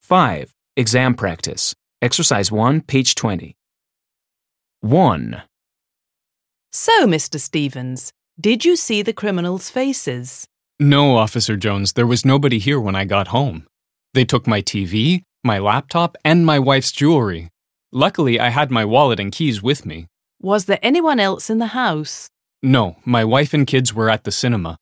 5. Exam practice. Exercise 1, page 20. 1. So, Mr. Stevens, did you see the criminals' faces? No, Officer Jones, there was nobody here when I got home. They took my TV, my laptop, and my wife's jewelry. Luckily, I had my wallet and keys with me. Was there anyone else in the house? No, my wife and kids were at the cinema.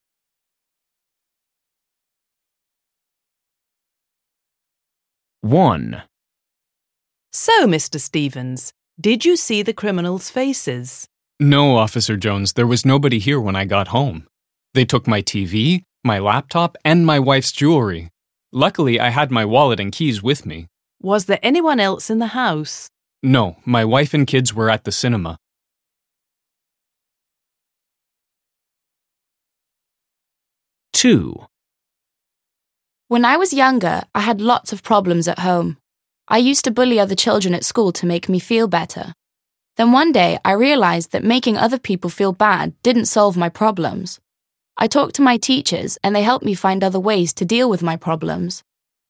1. So, Mr. Stevens, did you see the criminals' faces? No, Officer Jones, there was nobody here when I got home. They took my TV, my laptop, and my wife's jewelry. Luckily, I had my wallet and keys with me. Was there anyone else in the house? No, my wife and kids were at the cinema. 2. When I was younger, I had lots of problems at home. I used to bully other children at school to make me feel better. Then one day, I realized that making other people feel bad didn't solve my problems. I talked to my teachers and they helped me find other ways to deal with my problems.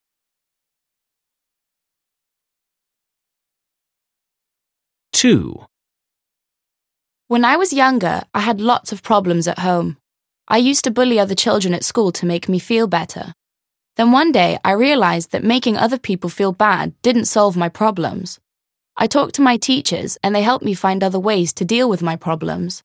2. When I was younger, I had lots of problems at home. I used to bully other children at school to make me feel better. Then one day, I realized that making other people feel bad didn't solve my problems. I talked to my teachers and they helped me find other ways to deal with my problems.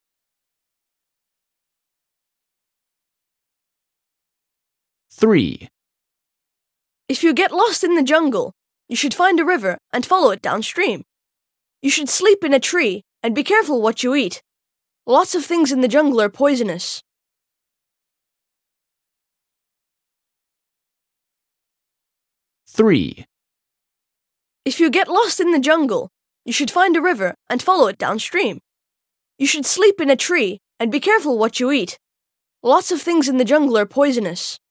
3. If you get lost in the jungle, you should find a river and follow it downstream. You should sleep in a tree and be careful what you eat. Lots of things in the jungle are poisonous. 3. If you get lost in the jungle, you should find a river and follow it downstream. You should sleep in a tree and be careful what you eat. Lots of things in the jungle are poisonous.